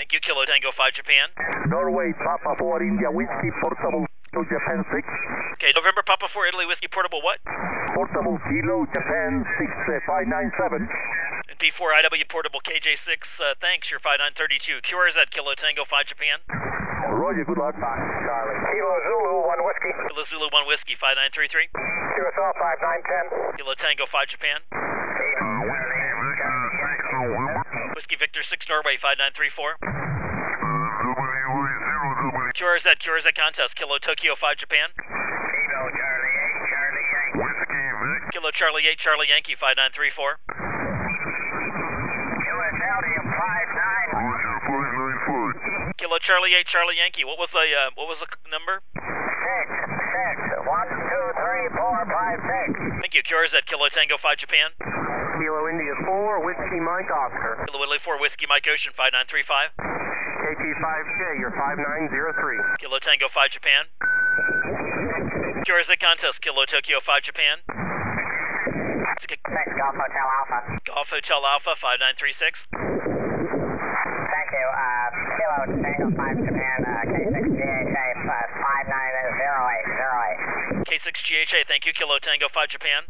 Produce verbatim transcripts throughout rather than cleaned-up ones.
Thank you, Kilo Tango five Japan. Norway, Papa four India Whiskey, portable to Japan six. Okay, November Papa four Italy Whiskey Portable what? Portable Kilo Japan six five nine seven. And P four I W Portable K J six, uh, thanks, you're five nine three two. Q R Z Kilo Tango five Japan. Roger, good luck. Charlie. Kilo Zulu one Whiskey. Kilo Zulu one Whiskey five nine three three. Q S L five nine one zero. Kilo Tango five Japan. Whiskey Victor six Norway five nine three four. Q R Z, Q R Z contest, Kilo Tokyo five Japan. Kilo Charlie eight, Charlie Yankee. Whiskey Vic. Kilo Charlie eight Charlie Yankee five nine three four. U S L five nine. Roger, five nine five. Kilo Charlie eight Charlie Yankee, what was the, uh, what was the number? Six, six, one, two, three, four, five, six. Thank you, Q R Z, Kilo Tango five Japan. Kilo India four Whiskey Mike Oscar. Kilo Italy four Whiskey Mike Ocean five nine three five. K T five J, you're five nine zero three. Kilo Tango five Japan. Q R Z contest, Kilo Tokyo five Japan. Six, Golf Hotel Alpha. Golf Hotel Alpha five nine three six. Thank you. Uh, Kilo Tango five Japan, uh, K six G H A five nine zero eight zero eight. K six G H A, thank you, Kilo Tango five Japan.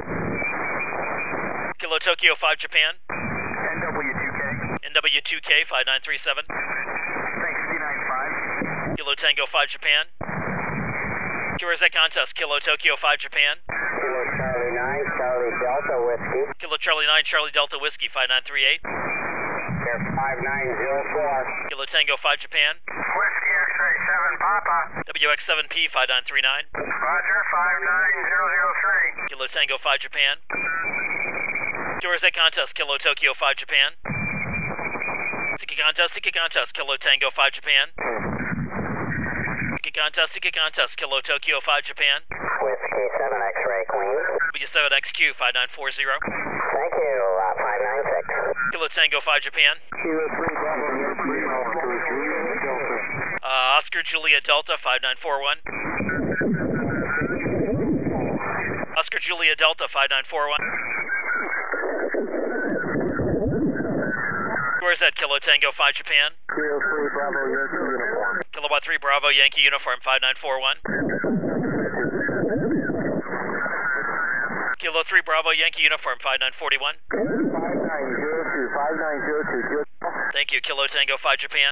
Kilo Tokyo five Japan. N W two K. N W two K five nine three seven. Thanks, D nine five. Kilo Tango five Japan. Q R Z contest, Kilo Tokyo five Japan. Kilo Charlie nine, Charlie Delta Whiskey. Kilo Charlie nine Charlie Delta Whiskey five nine three eight. There's five nine zero four. Kilo Tango five Japan. Whiskey X-ray seven Papa. W X seven P five nine three nine. Roger, five nine zero zero three. Kilo Tango five Japan. Q R Z contest, Kilo Tokyo five Japan. Siki contest, Siki contest, Kilo Tango five Japan. Siki contest, Siki contest, Kilo Tokyo five Japan. Whiskey seven X-ray Queen. W seven X Q five nine four zero. Thank you, uh, five nine six. Kilo Tango five Japan. Kilo three Bravo three Oscar Juliet Delta. Uh, Oscar Juliet Delta five nine four one. Oscar Juliet Delta five nine four one. Q R Z Kilo Tango five Japan. Kilo three Bravo Yankee uniform. Kilowatt three Bravo Yankee Uniform five nine four one. Kilo three Bravo Yankee Uniform five nine four one. five nine zero two, five nine zero two. Thank you, Kilo Tango five Japan.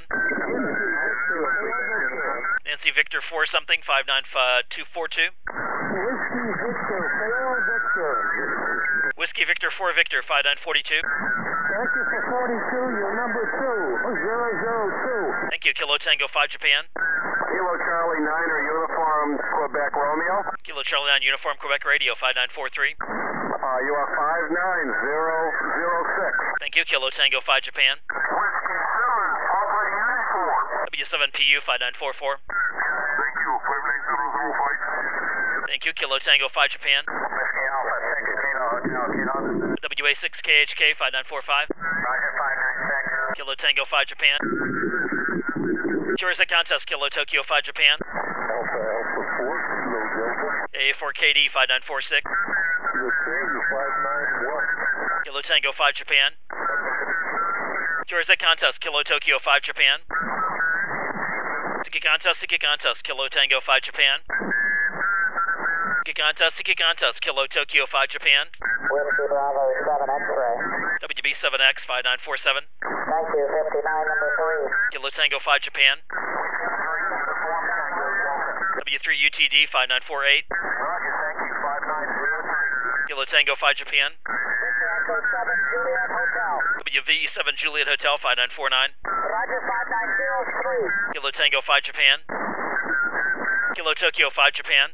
Nancy Victor four something five nine two four two. Whiskey Victor, four Victor. Whiskey Victor four Victor five nine four two. Thank you for forty-two, you're number two, zero zero two. Thank you, Kilo Tango five Japan. Kilo Charlie nine or uniform Quebec Romeo. Kilo Charlie nine Uniform Quebec Radio five nine four three. Uh, you are five nine zero zero six. Thank you, Kilo Tango five Japan. Whiskey seven, Papa uniform. W seven P U five nine four four. Thank you, five nine zero zero five. Thank you, Kilo Tango five Japan. Whiskey Alpha six, Kilo Hotel, Kilo. W A six K H K five nine four five. Roger, five nine six. Kilo Tango five Japan. Q R Z contest, Kilo Tokyo five Japan. Alpha Alpha four, Kilo Delta. A A four K D five nine four six. Kilo Tango five nine one. Kilo Tango five Japan. Q R Z contest, Kilo Tokyo five Japan. Siki contest, Siki contest, Kilo Tango five Japan. Siki contest, Siki contest, Kilo Tokyo five Japan. Whiskey Bravo seven X-ray. W B seven X five nine four seven. Thank you, fifty-nine number three. Kilo Tango five Japan. W three U T D five nine four eight. Roger, thank you, five nine zero three. Kilo Tango five Japan. Echo seven Juliet Hotel. W V seven Juliet Hotel five nine four nine. Roger, five nine zero three. Kilo Tango five Japan. Kilo Tokyo five Japan.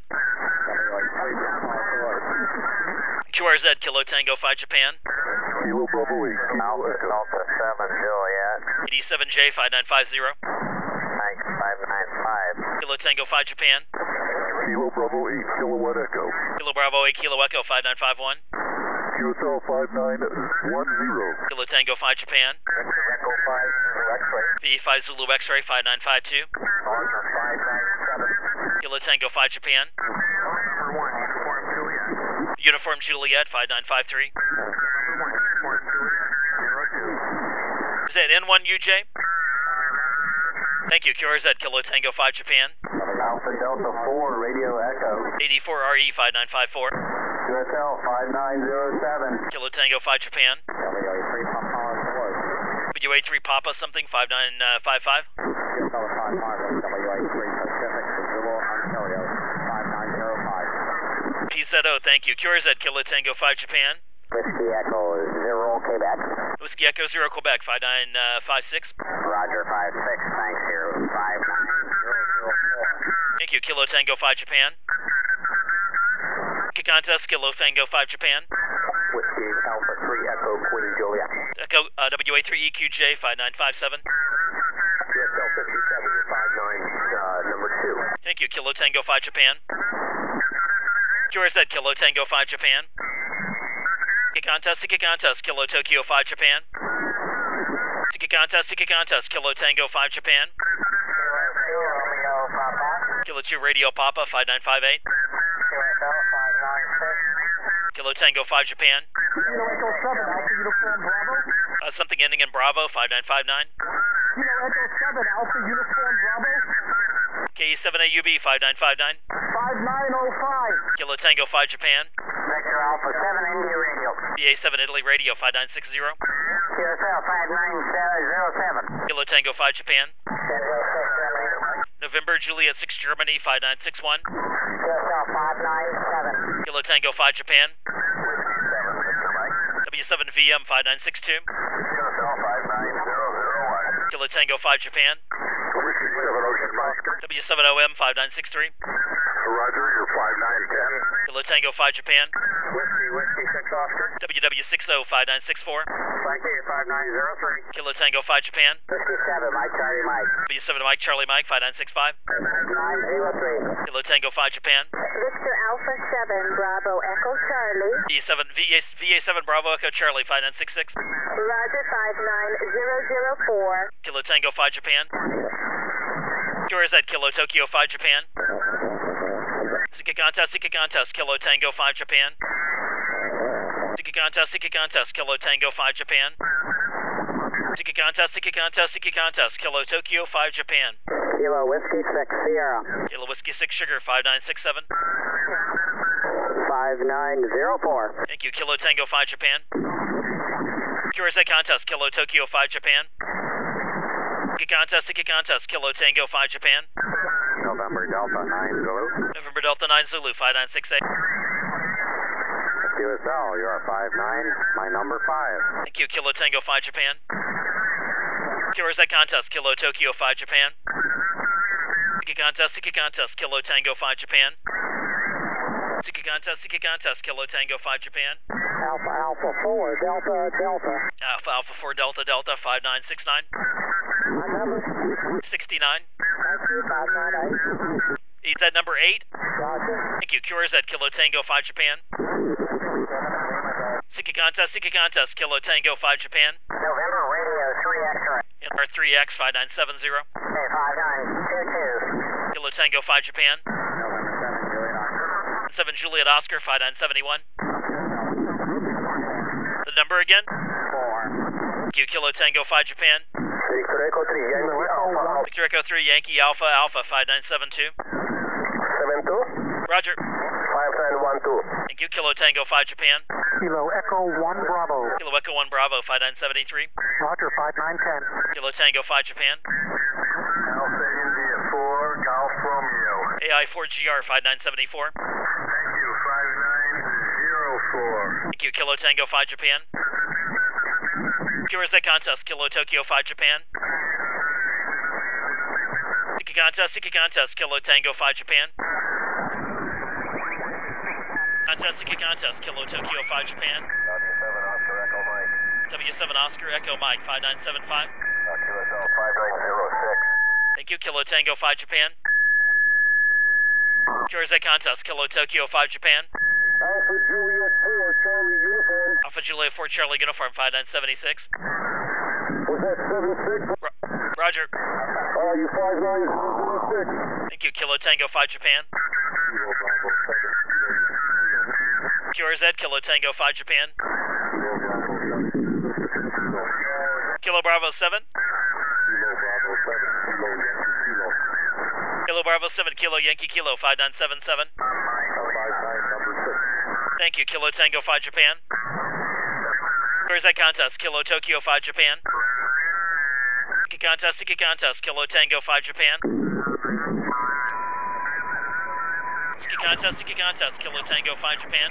Q R Z Kilo Tango five Japan. Kilo Bravo eight, Kilo Echo. Delta seven Juliet. E D seven J five nine five zero. Thanks, five nine five. Kilo Tango five Japan. Kilo Bravo eight, Kilowatt Echo. Kilo Bravo eight Kilo Echo five nine five one. Q S L five nine one zero. Kilo Tango five Japan. Echo five Zulu X-ray. V five Zulu X-ray five nine five two. Roger, five nine seven. Kilo Tango five Japan. Number one, Uniform Juliet. Uniform Juliet five nine five three. Number one, Uniform Juliet. Zero two. Is that N one U J? Thank you. Q R Z, Kilo Tango five Japan. Alpha Delta four, Radio Echo. eighty-four R E five nine five four. Q S L five nine zero seven. Kilo Tango five Japan. W A three Papa four. W A three Papa something, five nine five five. Q S L five Marvel, W A three Pacific, Zulu, Ontario, five nine zero five. P Z O, thank you. Q R Z, Kilo Tango five Japan. Whiskey Echo zero Quebec. Whiskey Echo zero Quebec, five nine five six. Roger, five six, thanks you. five nine zero zero four. Thank you. Kilo Tango five Japan. Contest, Kilo Tango five Japan. Whiskey Alpha three Echo Queen Juliet. Echo uh, W A three E Q J five nine five seven. Q S L fifty-seven, five nine, uh, number two. Thank you. Kilo Tango five Japan. Q R Z, Kilo Tango five Japan. Ticket contest, ticket contest, Kilo Tokyo five Japan. Ticket contest, ticket contest, Kilo Tango five Japan. Romeo Papa. Kilo two Radio Papa five nine five eight. Q S L five nine six. Kilo Tango five Japan. Kilo Echo seven, Alpha Uniform Bravo. Uh, something ending in Bravo five nine five nine. Kilo Echo seven, Alpha Uniform Bravo. K E seven A U B five nine five nine. five nine zero five. Kilo Tango five Japan. Victor Alpha seven, India Radio. B A seven Italy Radio five nine six zero. Q S L five nine zero seven. Kilo Tango five Japan. Central six, Germany. November Juliet six Germany five nine six one. Q S L five nine seven. Kilo Tango five Japan. Whiskey seven, Victor Mike. W seven V M five nine six two. Q S L five nine zero zero one. Kilo Tango five Japan. Whiskey seven, Ocean Oscar. W seven O M five nine six three. Roger, you're five nine ten. Kilo Tango five Japan. Whiskey, Whiskey six Oscar. W W six O five nine six four. Thank you, five nine zero three. Kilo Tango five Japan. Whiskey seven, Mike Charlie Mike. W seven Mike Charlie Mike five nine six five. nine zero three. Kilo Tango five Japan. Victor Alpha seven, Bravo Echo Charlie. V A seven V A V A seven Bravo Echo Charlie five nine six six. Roger five nine zero zero four. Kilo Tango five Japan. Q R Z, Kilo Tokyo five Japan. Ticket contest, ticket contest, Kilo Tango five Japan. Ticket contest, ticket contest, Kilo Tango five Japan. Ticket contest, ticket contest, ticket contest, Kilo Tokyo five Japan. Kilo Whiskey six Sierra. Kilo Whiskey six Sugar five nine six seven. five nine zero four. Thank you. Kilo Tango five Japan. Q R Z contest, Kilo Tokyo five Japan. Ticket contest, ticket contest, Kilo Tango five Japan. November Delta nine Zulu. November Delta nine Zulu five nine six eight. Q S L, you're five nine, my number five. Thank you. Kilo Tango five Japan. Q R Z contest, Kilo Tokyo five Japan. Ticket contest, ticket contest, Kilo Tango five Japan. Ticket contest, ticket contest, Kilo Tango five Japan. Alpha Alpha four, Delta Delta. Alpha Alpha four Delta Delta five nine six nine. My number? sixty-nine. Thank you, five nine eight. Is that number eight? Roger. Thank you. Q R Z, Kilo Tango five Japan. Ticket contest, ticket contest, Kilo Tango five Japan. November Radio three X-ray. N R three X five nine seven zero. Okay, five nine two two. Kilo Tango five Japan. November seven, Juliet Oscar. seven Juliet Oscar five nine seven one. The number again? Four. Thank you. Kilo Tango five Japan. Victor Echo three, Yankee Alpha. Victor Echo three Yankee Alpha Alpha five nine seven two. Seven two. Roger. Five nine one two. Thank you. Kilo Tango five Japan. Kilo Echo one Bravo. Kilo Echo one Bravo five nine seven three. Roger, five nine ten. Kilo Tango five Japan. Alpha India four, Golf Romeo. A I four G R five nine seven four. Thank you, five nine zero four. Thank you. Kilo Tango five Japan. Q R Z contest, Kilo Tokyo five Japan. Ticket contest, ticket contest, Kilo Tango five Japan. Contest, ticket contest, Kilo Tokyo five Japan. W seven Oscar Echo Mike. W seven Oscar Echo Mike five nine seven five. Q S L five nine zero six. Thank you. Kilo Tango five Japan. Q R Z contest, Kilo Tokyo five Japan. Alpha Juliet four, Charlie Uniform. Alpha Juliet four Charlie Uniform five nine seven six. Was that seven six? Ro- Roger. Uh, you five nine zero six. Thank you. Kilo Tango five Japan. Kilo Bravo seven. Q R Z, Kilo Tango five Japan. Kilo Bravo seven. Kilo Bravo seven. Kilo Bravo seven, Kilo Yankee Kilo. Kilo Bravo seven, Kilo Yankee Kilo, five nine seven seven. five nine, number six. Thank you, Kilo Tango five Japan. Where's that contest? Kilo Tokyo five Japan. Siki contest, Siki contest, Kilo Tango five Japan. Siki contest, Siki contest, Kilo Tango five Japan.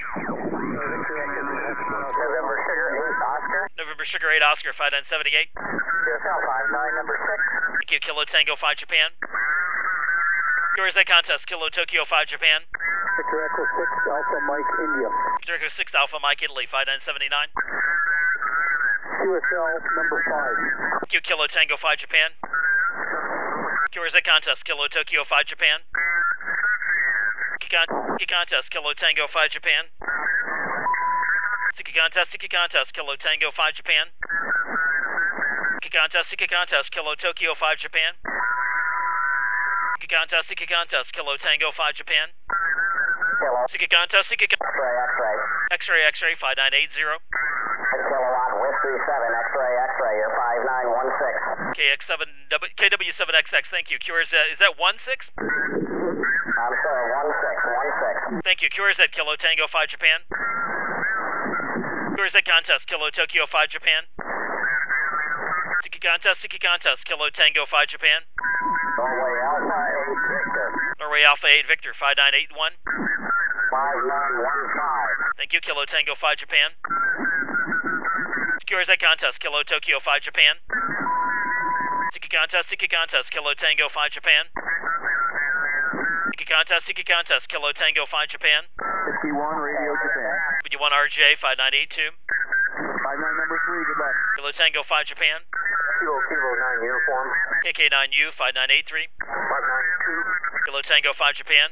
November Sugar eight Oscar. November Sugar eight Oscar, five nine seven eight. U S L five nine, number six. Thank you, Kilo Tango five Japan. Where's that contest? Kilo Tokyo five Japan. Victor Echo six, Alpha Mike, India. Victor Echo six Alpha Mike Italy, five nine seven nine. Q S L number five. Thank you, Kilo Tango five Japan. Where's that contest? Kilo Tokyo five Japan. Siki contest, Kilo Tango five Japan. Siki contest, Siki contest, Kilo Tango five Japan. Siki contest, Siki contest, Kilo Tokyo five Japan. Siki contest, Siki contest, Kilo Tango five Japan. Kilo. Siki contest, Siki contest. X-ray, X-ray. X-ray, X-ray, five nine eight zero. Kilowatt Whiskey seven, X-ray, X-ray, you're five nine one six. K X seven, K W seven X X, thank you. Q R Z, is that one six? I'm sorry, one six, one six. Thank you. Q R Z, Kilo Tango five Japan. Q R Z contest, Kilo Tokyo five Japan. Siki contest, Siki contest, Kilo Tango five Japan. Norway Alpha eight Victor. Norway Alpha eight Victor, five nine eight one. five nine one five. Thank you, Kilo Tango five Japan. Q R Z contest, Kilo Tokyo five Japan. Siki contest, Siki contest, Kilo Tango five Japan. Siki contest, Siki contest, Kilo Tango five Japan. fifty-one, Radio Japan. W one R J, five nine eight two. five nine number three, good luck. Kilo Tango five Japan. Kilo Kilo nine uniform. K K nine U, five nine eight three. five nine two. Kilo Tango five Japan.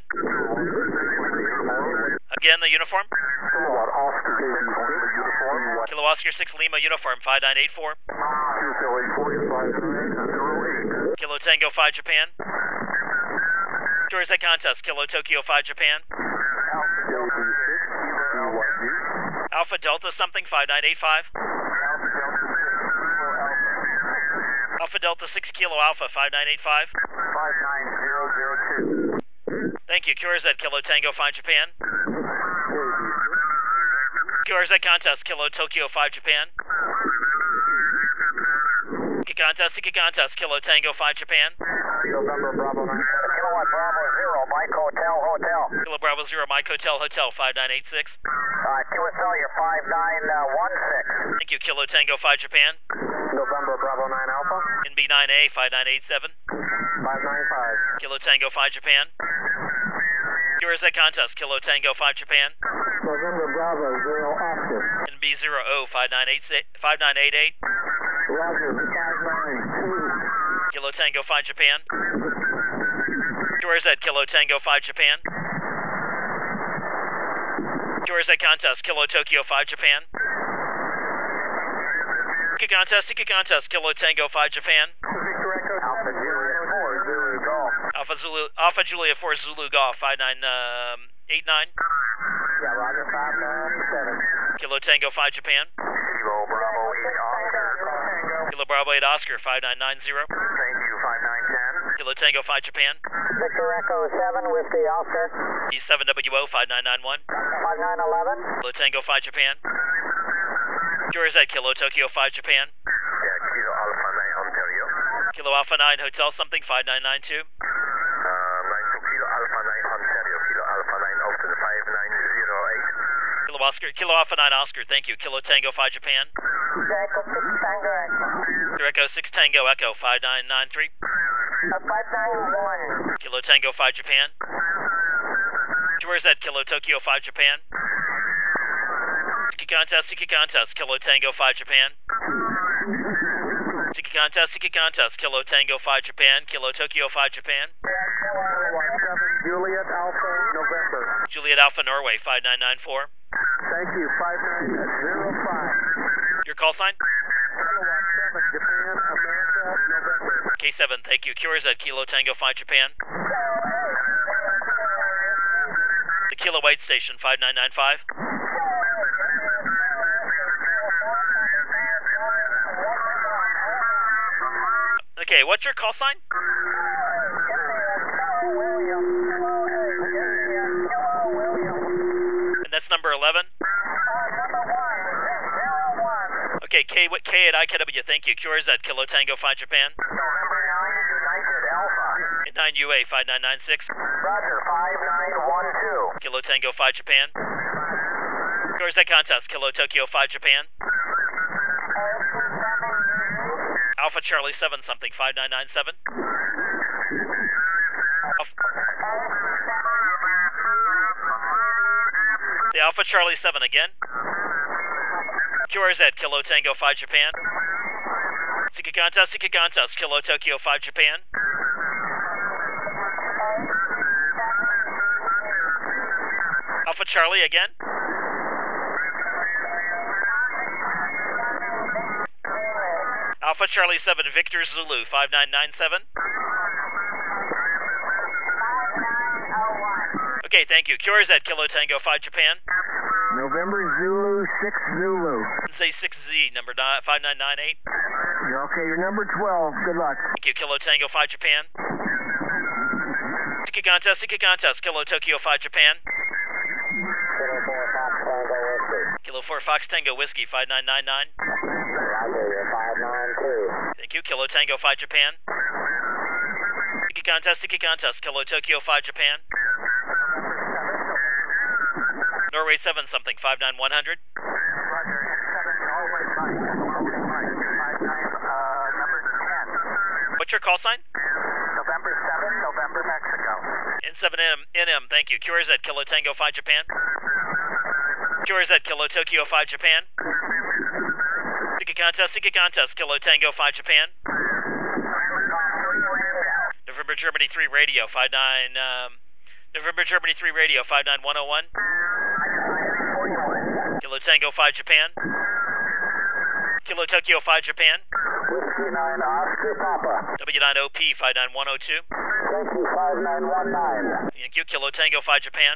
Again, the uniform. Kilowatt Oscar six Lima uniform. Kilo Oscar six Lima uniform, five nine eight four. Q S L eight four five nine zero eight. Kilo Tango five Japan. Q R Z contest, Kilo Tokyo five Japan. Alpha Delta six Kilo Y D. Alpha Delta something, five nine eight five. Alpha Delta six Kilo Alpha. Alpha Delta six Kilo Alpha, five nine eight five. five nine zero zero two. Thank you, Q R Z, Kilo Tango five Japan. Q R Z contest, Kilo Tokyo five Japan. Siki contest, Siki contest, Kilo Tango five Japan. November Bravo nine. Kilowatt Bravo zero, Mike Hotel Hotel. Kilo Bravo zero, Mike Hotel Hotel, five nine eight six. Uh, Q S L, you're five nine one six. Thank you, Kilo Tango five Japan. November Bravo nine Alpha. N B nine A, five nine eight seven. five nine five. Kilo Tango five Japan. Q R Z contest, Kilo Tango five Japan. November Bravo zero Oscar. N B zero O, five nine eight eight. Roger, five nine two. Kilo Tango five Japan. Q R Z, Kilo Tango five Japan. Q R Z contest, Kilo Tokyo five Japan. Siki contest, Siki contest, Kilo Tango five Japan. Victor Echo Alpha Juliet four Zulu Golf. Alpha Zulu, Alpha Julia four Zulu Golf, five nine eight nine. Yeah, Roger, five nine seven. Kilo Tango five Japan. Kilo Bravo eight Oscar. Kilo Bravo eight Oscar, five nine nine zero. Thank you, five nine ten. Kilo Tango five Japan. Victor Echo seven Whiskey Oscar. E seven W O, five nine nine one. five nine eleven. Kilo Tango five Japan. Q R Z, Kilo Tokyo five Japan. Yeah, Kilo Alpha nine Ontario. Kilo Alpha nine Hotel something, five nine nine two. Uh, nine two Kilo Alpha nine Ontario. Kilo Alpha nine Austin five nine zero eight. Kilo Oscar, Kilo Alpha nine Oscar, thank you. Kilo Tango five Japan. Echo six Tango Echo. Kilo Echo six Tango Echo, five nine nine three. five nine one. Kilo Tango five Japan. Q R Z, Kilo Tokyo five Japan. Siki contest, Siki contest, Kilo Tango five Japan. Siki contest, Siki contest, Kilo Tango five Japan. Kilo Tokyo five Japan. Juliet Alpha November. Juliet Alpha Norway, five nine nine four. Thank you, five nine zero five. Your call sign? Kilowatt seven, Japan, America, November. K seven, thank you. Q R Z, Kilo Tango five Japan. The Kilo White Station, five nine nine five. The Okay, what's your call sign? And that's number eleven? Okay, K, what, K at I K W, thank you. Q R Z, Kilo Tango five Japan. November nine, United Alpha. At nine U A, five nine nine six. Roger, five nine one two. Kilo Tango five Japan. Q R Z contest, Kilo Tokyo five Japan. Alpha Charlie seven something, five nine nine seven. The Alpha Charlie seven again. Q R Z, Kilo Tango five Japan. Siki contest, Siki contest, Kilo Tokyo five Japan. Alpha Charlie again. Alpha Charlie seven, Victor Zulu, five nine nine seven. Okay, thank you. Q R Z, Kilo Tango five Japan. November Zulu six Zulu. Say six Z, number nine, five nine nine eight. Okay, you're number twelve. Good luck. Thank you, Kilo Tango five Japan. Siki contest, Siki contest, Kilo Tokyo five Japan. Kilo four Fox Tango Whiskey, five nine nine nine. five nine two. Thank you, Kilo Tango five Japan. Siki contest, Siki contest, Kilo Tokyo five Japan. Norway seven something, five nine one hundred. Roger, seven, Norway Mike. five nine, uh, number ten. What's your call sign? November seven, November Mexico. N seven M, N M, thank you. Q R Z, Kilo Tango five Japan. Q R Z, Kilo Tokyo five Japan. Siki contest, Siki contest, Kilo Tango five Japan. November Germany three Radio, five nine, um, November Germany three Radio, five nine one oh one. Kilo Tango five Japan. Kilo Tokyo five Japan. Whiskey nine Oscar Papa. W nine O P five nine one oh two. Thank you, five nine one nine. Thank you, Kilo Tango five Japan.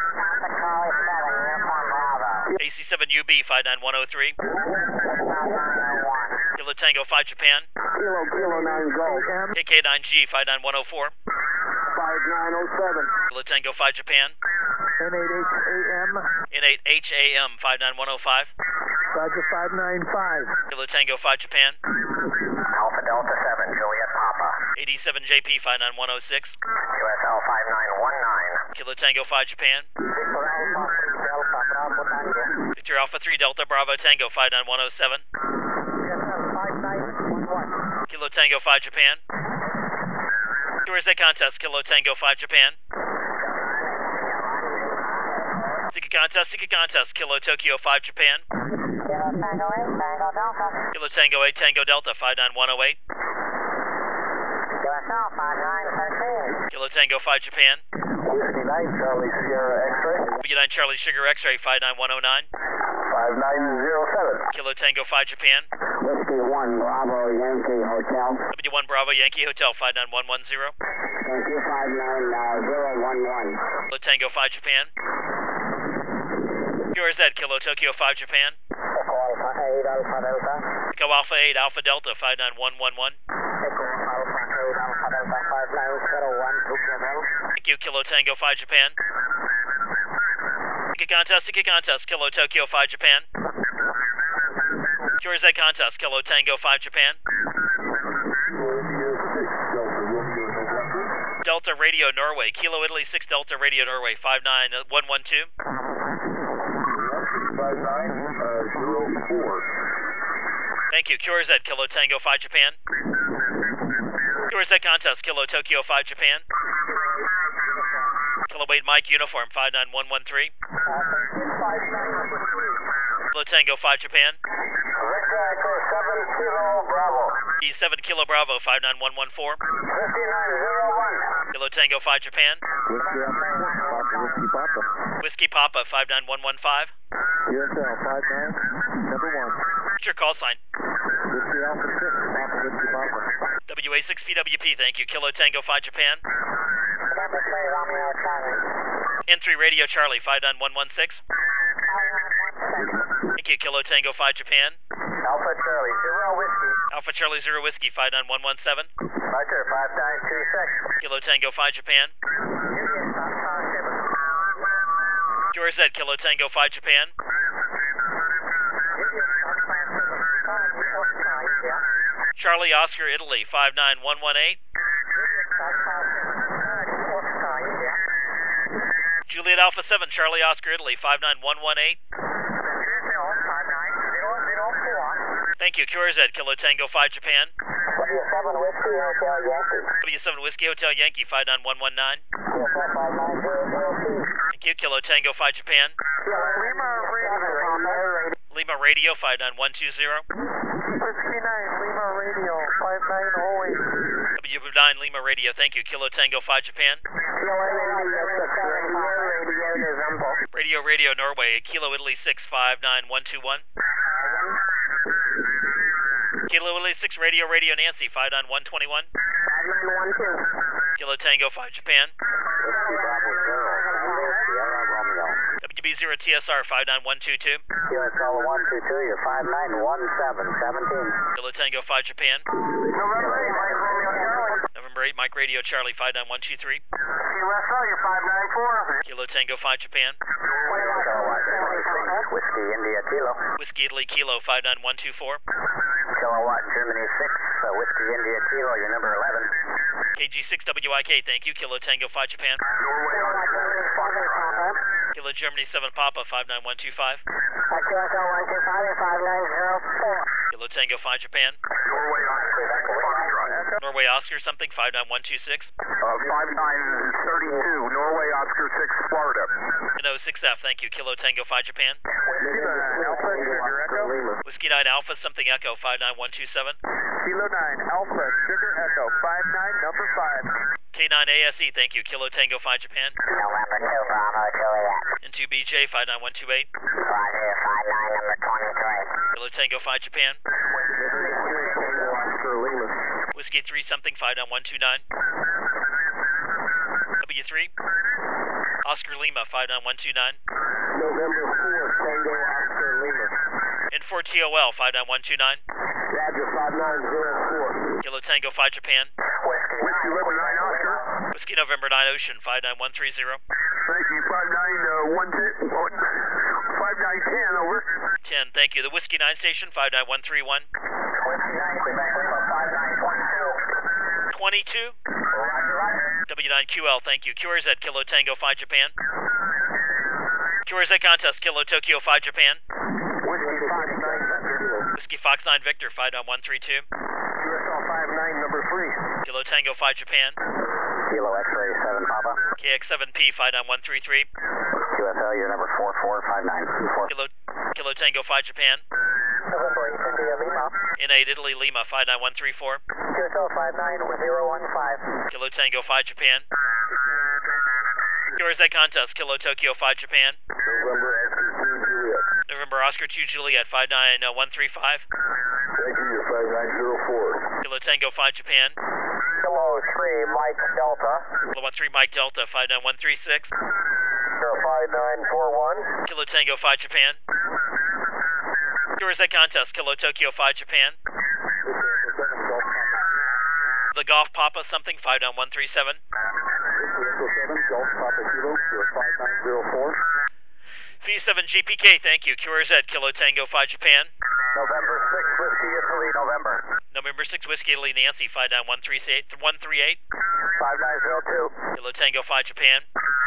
A C seven U B five nine one oh three. Kilo Tango five Japan. Kilo Kilo nine Gold. K K nine G five nine one oh four. five nine oh seven. Kilo Tango five Japan. N eight H A M. N eight H A M five nine one oh five. Roger five nine five. Kilo Tango five Japan. Alpha Delta seven, Juliet Papa. eighty-seven J P five nine one oh six. U S L five nine one nine. Kilo Tango five Japan. Victor Alpha three Delta Bravo Tango. Victor Alpha three Delta Bravo Tango five nine one oh seven. U S L five nine one one. Kilo Tango five Japan. Q R Z contest, Kilo Tango five Japan. Siki contest, Siki contest, Kilo Tokyo five Japan. Kilo Tango eight, Tango Delta. Kilo Tango eight Tango Delta five nine one oh eight. U S L five nine one three. Kilo Tango five Japan. Whiskey nine Charlie Sierra X-ray. W nine Charlie Sugar X-ray five nine one oh nine. five nine zero seven. Kilo Tango five Japan. Whiskey one Bravo Yankee Hotel. W one Bravo Yankee Hotel five nine one one zero. Thank you, five nine zero one one. Kilo Tango five Japan. Q R Z, Kilo Tokyo five Japan. Echo Alpha eight Alpha Delta. Echo Alpha eight Alpha Delta five nine one one one. Echo Alpha eight Alpha Delta five nine zero one two seven. Thank you, Kilo Tango five Japan. Siki contest, Siki contest, Kilo Tokyo five Japan. Q R Z contest, Kilo Tango five Japan. Delta Radio Norway, Kilo Italy six Delta Radio Norway five nine one one two. five nine zero four. Thank you, Q R Z, Kilo Tango five Japan. Q R Z contest, Kilo Tokyo five Japan. Kilo eight Mike Uniform five nine one one three. Kilo Tango five Japan. Victor Echo seven Kilo Bravo. E seven Kilo Bravo five nine one one four. fifty-nine zero one. Kilo Tango five Japan. Whiskey Alpha Papa. Whiskey Papa. Whiskey Papa five nine one one five. U S L five nine number one. What's your call sign? Whiskey Alpha six Papa Whiskey Papa. W A six P W P, thank you. Kilo Tango five Japan. November three, Romeo Charlie. N three Radio Charlie five nine one one six. five nine one six. Thank you, Kilo Tango five Japan. Alpha Charlie, zero Whiskey. Alpha Charlie Zero Whiskey, five nine one one seven. Roger, five nine two six. Kilo Tango five Japan. Q R Z, Kilo Tango five Japan. Charlie Oscar Italy, five nine one one eight. Juliet Alpha seven, Charlie Oscar Italy, five nine one one eight. Thank you, Q R Z, Kilo Tango five Japan. W seven Whiskey Hotel Yankee. W seven Whiskey Hotel Yankee, five nine one one nine. five nine zero zero two. Thank you, Kilo Tango five Japan. Lima Radio. Lima Radio, five nine one two zero. Whiskey nine, Lima Radio, five nine oh eight. W nine Lima Radio, thank you, Kilo Tango five Japan. Radio Radio Norway, Kilo Italy six, five nine one two one. Kilo Italy six Radio Radio Nancy, five nine one two one. five nine one two. Kilo Tango five Japan. W B zero T S R five nine one two two. Q S L one two two, you're five nine one seven seventeen. Kilo Tango five Japan. November eight, Mike Radio Charlie. November eight Mike Radio Charlie five nine one two three. Q S L, you're five nine four. Kilo Tango five Japan. Whiskey India Kilo. Whiskey Italy Kilo five nine one two four. Kilowatt Germany six, uh, Whiskey India Kilo, you're number eleven. K G six W I K, thank you, Kilo Tango five Japan. Kilo Germany seven Papa five nine one two five. Q S L one two five, five nine zero four. Kilo Tango five Japan. Norway Oscar, Foxtrot. Norway Oscar something five nine one two six. Uh, five nine thirty-two, Norway Oscar six, Florida. No six F, thank you, Kilo Tango five Japan. Alpha, Sugar Echo. Whiskey nine Alpha something Echo five nine one two seven. Kilo nine, Alpha, Sugar Echo, five nine, number five. K nine A S E, thank you, Kilo Tango five Japan. November two, Bravo, Juliet. N two B J five nine one two eight. Roger, five nine, number twenty-three. Kilo Tango five Japan. Whiskey three something five nine one two nine. W three. Oscar Lima five nine one two nine. November four, Tango Oscar Lima. N four T O L five nine one two nine. Roger, five nine zero four. Kilo Tango five Japan. Whiskey November nine Oscar. Whiskey November nine Ocean five nine one three zero. Thank you, five nine one ten, five nine ten, over. ten, thank you. The Whiskey nine Station five nine one three one. Whiskey nine, Quebec, five nine twenty-two. twenty-two. Roger, roger. W nine Q L, thank you. Q R Z Kilo Tango five Japan. Q R Z Contest Kilo Tokyo five Japan. Whiskey Fox nine, Victor. Whiskey Fox nine Victor five nine one three two. Q S L five nine, number three. Kilo Tango five Japan. Kilo X-ray seven, Papa. K X seven P five nine one three three. Q S L, you're number four four five nine two four. Kilo Kilo Tango five Japan. November eight, India Lima. N eight Italy Lima five nine one three four. Q S L five nine zero one five. Kilo Tango five Japan. Q R Z Contest Kilo Tokyo five Japan. November Oscar two, Juliet. November Oscar two Juliet five nine one three five. Thank you, you're five nine zero four. Kilo Tango five Japan. Kilo three, Mike Delta. Kilo three Mike Delta five nine one three six. Zero five nine four one. Kilo Tango five Japan. Q R Z Contest Kilo Tokyo five Japan. The Golf Papa something five nine one three seven. seven, Golf Papa Kilo, you're five nine zero four. V seven G P K, thank you. Q R Z Kilo Tango five Japan. November six, Whiskey Italy, November. November six Whiskey Italy Nancy five nine one three eight. five nine zero two. Kilo Tango five Japan.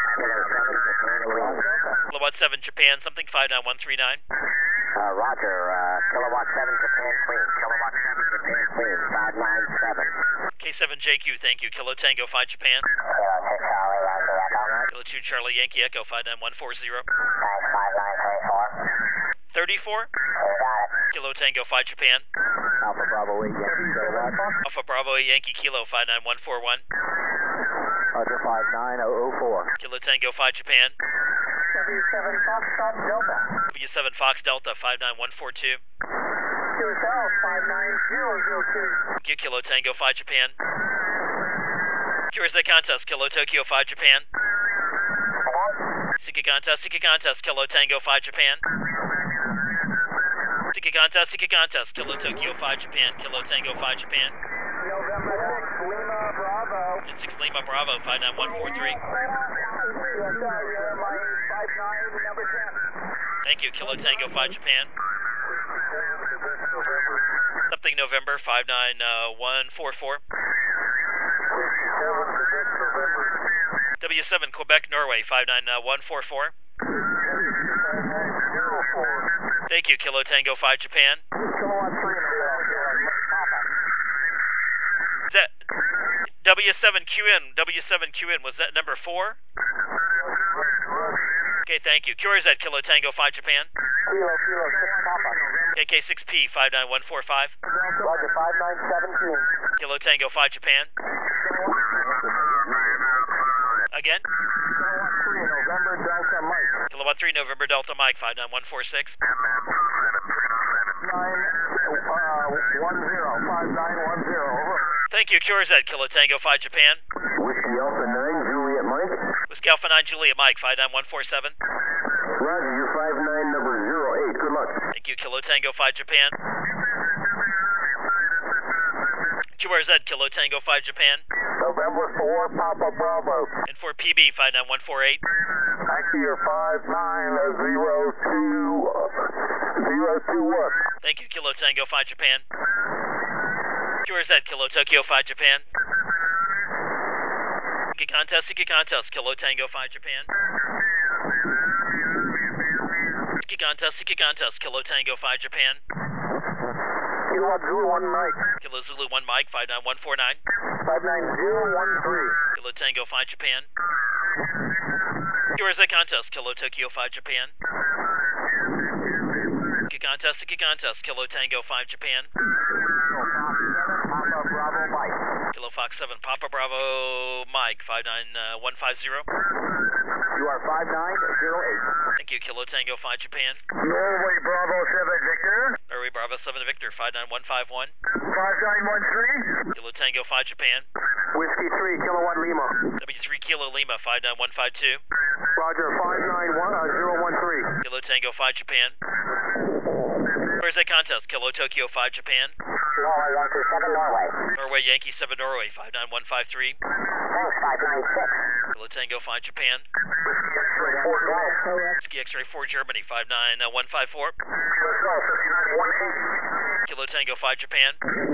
Kilowatt seven Japan something five nine one three nine. Uh, Roger, uh, Kilowatt seven Japan Queen. Kilowatt seven Japan Queen, five nine seven. K seven J Q, thank you. Kilo Tango five Japan. Kilo two Charlie, Yankee Echo. Kilo two Charlie Yankee Echo five nine one four zero. Thanks, five nine three four. thirty-four. You got it. Kilo Tango five Japan. Alpha Bravo eight, Yankee Kilowatt. Alpha Bravo eight Yankee Kilo five nine one four one. Roger, five nine zero zero four. Kilo Tango five Japan. W seven Foxtrot Delta. W seven Fox Delta five nine one four two. Q S L five nine zero zero two. Q Kilo Tango five Japan. Q R Z Contest Kilo Tokyo five Japan. Siki Contest Siki Contest Kilo Tango five Japan. Siki Seeking contest, seeking contest. Kilo Tokyo five Japan, Kilo Tango five Japan. November six, Lima Bravo. And six Lima Bravo, five nine one four three. Yes, sir, you're my five nine, number ten. Thank you, Kilo Tango five Japan. Something November, five nine one four four. W seven Quebec, Norway, five nine one four four. Thank you, Kilo Tango five Japan. Is that W seven Q N, W seven Q N, was that number four? Okay, thank you. Q R Z, Kilo Tango five Japan. Kilo, Kilo, six Papa. K K six P, five nine one four five. Roger, five nine seventeen. Kilo Tango five Japan. Again? Kilowatt three, November Delta Mike. Kilowatt three, November Delta Mike, five nine one four six. Nine, uh, one zero, five nine one zero. Thank you, Q R Z, Kilo Tango five Japan. Whiskey Alpha nine, Juliet Mike. Whiskey Alpha nine, Juliet Mike, five nine one four seven. Roger, you're five nine, number zero eight. Good luck. Thank you, Kilo Tango five Japan. Q R Z, Kilo Tango five Japan. November four, Papa Bravo. And for P B, five nine one four eight. Taxi, you're five nine zero two, zero two one. Thank you, Kilo Tango five Japan. Q R Z, Kilo Tokyo five Japan. Seeking contest, seeking contest, Kilo Tango five Japan. Seeking contest, seeking contest, Kilo Tango five Japan. Kilo Zulu one Mike. Kilo Zulu one Mike, five nine one four nine. Five nine zero one three. Kilo Tango five Japan. Q R Z contest, Kilo Tokyo five Japan. Seeking contest, seeking contest, Kilo Tango five Japan. Papa Bravo Mike. Kilo Fox seven Papa Bravo Mike, five nine one five zero. You are five nine zero eight. Thank you, Kilo Tango five Japan. Norway Bravo seven Victor. Norway Bravo seven Victor, five nine one five one. Five nine one three. Kilo Tango five Japan. Whiskey three, Kilowatt Lima. W three Kilo Lima, five nine one five two. Roger, five nine one zero one three. Kilo Tango five Japan. Where's that contest? Kilo Tokyo five Japan. Norway Yankee seven Norway. Norway Yankee seven Norway, five nine one five three. Thanks, five nine six. Kilo Tango five Japan. Ski X-ray four Germany, five nine one five four. Kilo Tango five Japan.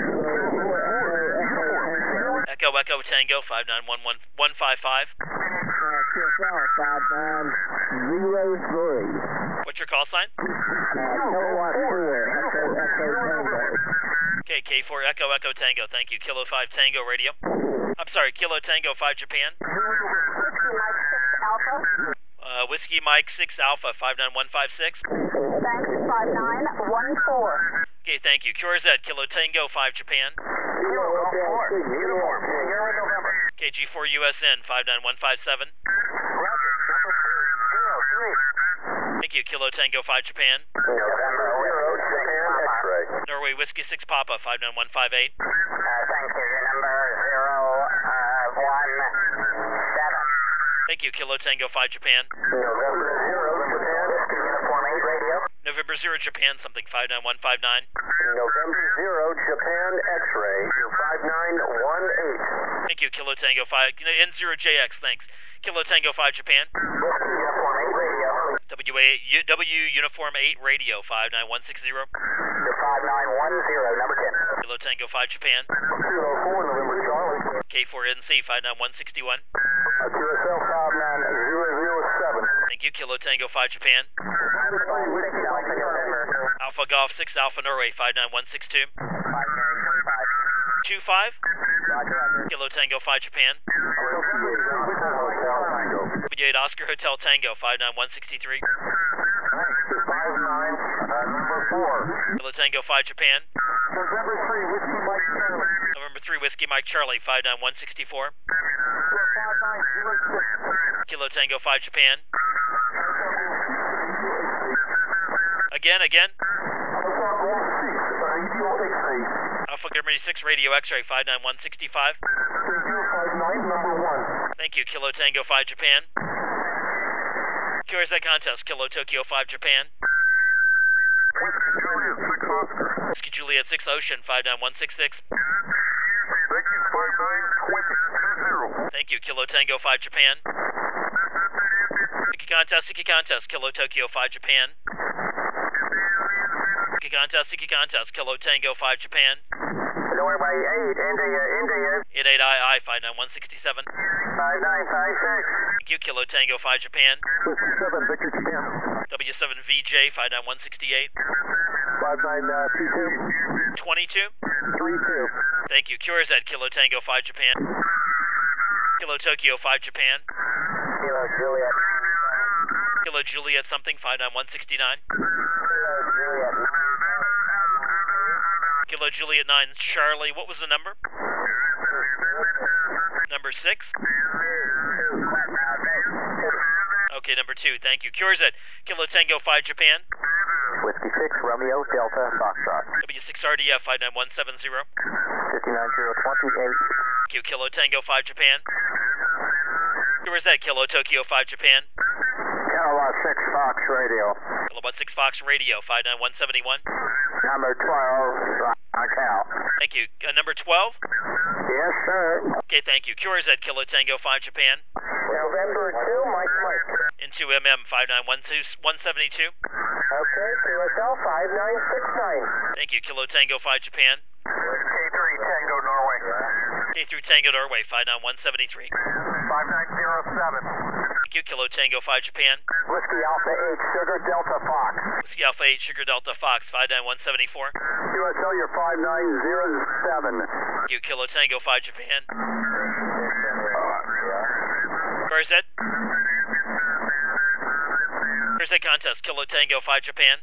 Echo Echo Tango, five nine one one one five five. five nine zero three. What's your call sign? Kilowatt four, Echo Echo Tango. Okay, K four Echo Echo Tango, thank you. Kilo five Tango Radio. I'm sorry, Kilo Tango five Japan. Whiskey Mike six Alpha. Uh, Whiskey Mike six Alpha, five nine one five six. Thanks, five nine one four. Okay, thank you. Q R Z, Kilo Tango five Japan. Kilo four, uniform, Sierra November. K G four U S N, five nine one five seven. Roger, number three, zero three. Thank you, Kilo Tango five Japan. November zero, Japan X-ray. Norway Whiskey six Papa, five nine one five eight. Uh, thank you, your number zero uh, one seven. Thank you, Kilo Tango five Japan. November zero, Japan, uniform eight radio. November zero Japan, something five nine one five nine. November zero, Japan X-ray, you're five nine one eight. Thank you, Kilo Tango five. N zero J X, thanks. Kilo Tango five Japan. Whiskey uniform eight radio. W A U, W Uniform eight Radio, five nine one six zero. You're five nine one zero, number ten. Kilo Tango five Japan. Kilo four, November Charlie. K four N C, five nine one six one. Q S L five nine zero zero seven. Thank you, Kilo Tango five Japan. Alpha Golf six Alpha Norway, five nine one six two. two five. Kilo Tango five Japan. W eight Oscar Hotel Tango, five nine one six three. five nine, number four. Kilo Tango five Japan. November three, Whiskey Mike Charlie. November three Whiskey Mike Charlie, five nine one six four. five nine zero six. Kilo Tango five Japan. Again, again. Alpha Germany six Radio X-ray, five nine one six five. five nine, number one. Thank you, Kilo Tango five Japan. Q R Z contest, Kilo Tokyo five Japan. Whiskey Juliet six Oscar. Whiskey Juliet six Ocean, five nine one six six. Thank you, five nine two zero. Thank you, Kilo Tango five Japan. Siki contest, Siki contest, Kilo Tokyo five Japan. Siki contest, Siki contest, Kilo Tango five Japan. Norway eight, India, India, eight eight I I, five nine one six seven. five nine five six. Thank you, Kilo Tango five Japan. seven, Victor Japan. W seven V J, five nine one six eight. five nine two two. twenty-two. three two. Thank you, Cures at Kilo Tango five Japan. Kilo Tokyo five Japan. Kilo Juliet. Kilo Juliet something, five nine one six nine. Kilo Juliet. Kilo Juliet nine, Charlie, what was the number? Number six? Okay, number two, thank you. Cures at Kilo Tango five Japan. Whiskey six, Romeo, Delta, Foxtrot. W six R D F, five nine one seven zero. fifty-nine zero twenty-eight. Thank you, Kilo Tango five Japan. Cures at Kilo Tokyo five Japan. Kilowatt six, Fox Radio. Kilowatt six Fox Radio, five nine one seven one. Number twelve, Cal. Thank you. Uh, number twelve? Yes, sir. Okay, thank you. Cures at Kilo Tango five Japan. November two, Mike Mike. Into M M, five nine one two one seven two. Okay, Q S L five nine six nine. Thank you, Kilo Tango five Japan. K three, Tango, Norway. K through Tango Norway, five nine one seven three. five nine zero seven. Thank you, Kilo Tango five Japan. Whiskey Alpha eight, Sugar Delta Fox. Whiskey Alpha eight, Sugar Delta Fox, five nine one seven four. Q S L, you're five nine zero seven. Thank you, Kilo Tango five Japan. Where's that? Where's that contest? Kilo Tango five Japan.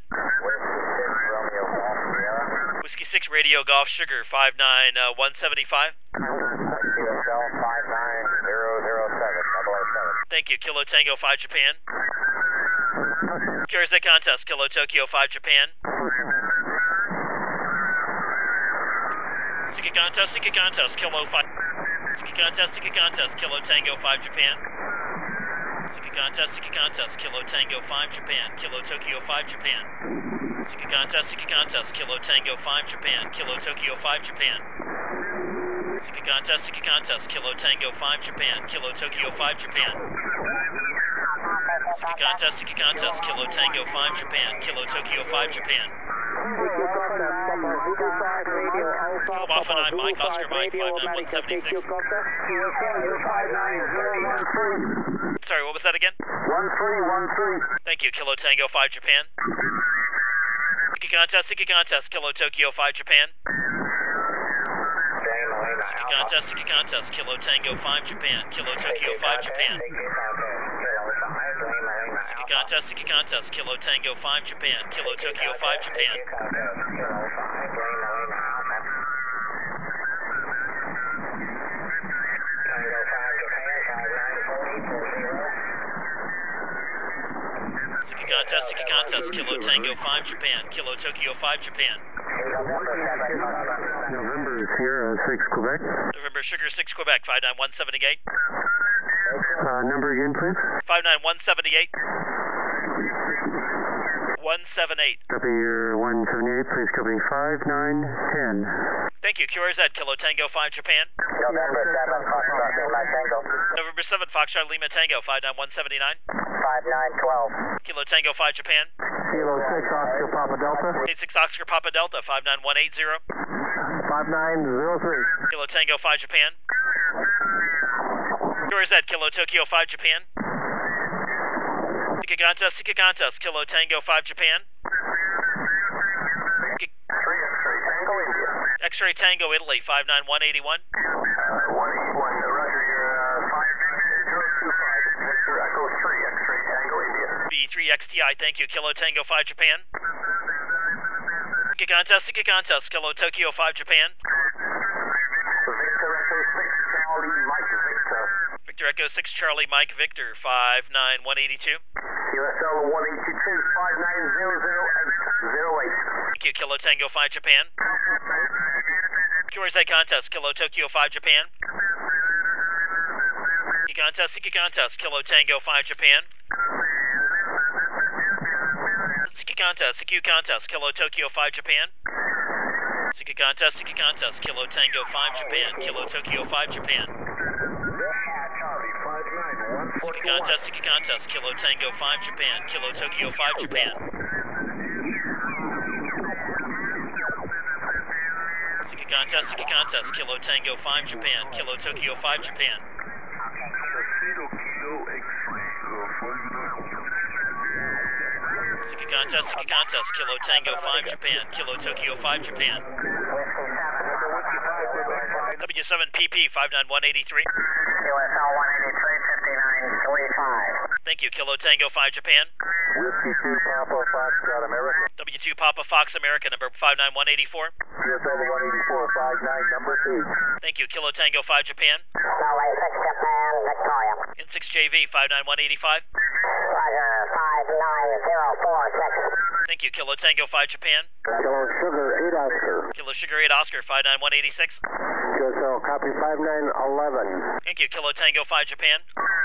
Whiskey six Radio Golf Sugar, five nine one seven five. Q S L five nine zero zero seven, double oh seven. Thank you, Kilo Tango five Japan. Here's the contest, Kilo Tokyo five Japan. Siki contest, Siki contest, Kilo five. Siki contest, Siki contest, Kilo Tango five Japan. Siki contest, Siki contest, Kilo Tango five Japan. Kilo Tokyo five Japan. Siki contest, Siki contest, Kilo Tango five Japan. Kilo Tokyo five Japan. Siki contest, Siki contest, Kilo Tango five Japan. Kilo Tokyo five Japan. Siki contest, Siki contest, Kilo Tango five Japan. Kilo Tokyo five Japan. Kilo Alpha nine, Mike Oscar Mike, five nine one seven six. Sorry, what was that again? one three one three. Thank you, Kilo Tango five Japan. Siki contest, Siki contest, Kilo Tokyo five Japan. Siki contest, Siki contest, Kilo Tango five Japan. Kilo Tokyo five Japan. Siki contest, Siki contest, Kilo Tango five Japan. Kilo Tokyo five Japan. Siki contest, Siki contest, Kilo Tango five Japan. Kilo Tokyo five Japan. November Sierra six, Quebec. November Sugar six Quebec, five nine one seven eight. Uh, number again, please. five nine one seven eight. one seven eight. Copy your one seventy-eight, please copy five nine ten. Thank you, Q R Z, Kilo Tango five Japan. November seven, Foxtrot Lima Tango. November seven, Foxtrot Lima Tango, five nine one seven nine. five nine twelve. Kilo Tango five Japan. Kilo six, Oscar Papa Delta. eight six Oscar Papa Delta, five nine one eight zero. five nine zero three. Kilo Tango five Japan. Q R Z, Kilo Tokyo five Japan. Siki contest, Siki contest, Kilo Tango five Japan. Siki- three X-ray Tango, India. X-ray Tango Italy, five nine one eight one. Uh, one eighty-one, uh, Roger, you're uh, five zero two five. Victor Echo three, X-ray Tango, India. B three X T I, thank you, Kilo Tango five Japan. Siki contest, Siki contest, Kilo Tokyo five Japan. Victor Echo six, Charlie Mike Victor. Victor Echo six Charlie Mike Victor, five nine one eight two. Q S L one eighty-two, five nine zero zero eight zero eight. Thank you, Kilo Tango five Japan. Q R Z contest, Kilo Tokyo five Japan. Siki contest, Siki contest, Kilo Tango five Japan. Siki contest, Q contest, Kilo Tokyo five Japan. Sika contest, Sika contest, Kilo Tango five Japan, Kilo Tokyo five Japan. Charlie, five nine one four Sika contest, Sika contest, Kilo Tango five Japan, Kilo Tokyo five Japan. Sika contest, Sika contest, Kilo Tango five Japan, Kilo Tokyo five Japan. Sika contest, Sika contest, Kilo Tango five Japan, Kilo Tokyo five Japan. W seven P P five nine one eight three. U S L one eighty-three, fifty-nine thirty-five. Thank you, Kilo Tango five Japan. Whiskey two Papa Foxtrot America. W two Papa Fox America, number five nine one eight four. U S L one eighty-four, five nine, number two. Thank you, Kilo Tango five Japan. Runway six Japan, Victoria. N six J V five nine one eight five. Roger, five nine zero four six. Thank you, Kilo Tango five Japan. Kilo Sugar eight Oscar. Kilo Sugar eight Oscar five nine one eight six. U S L copy five nine eleven. Thank you, Kilo Tango five Japan.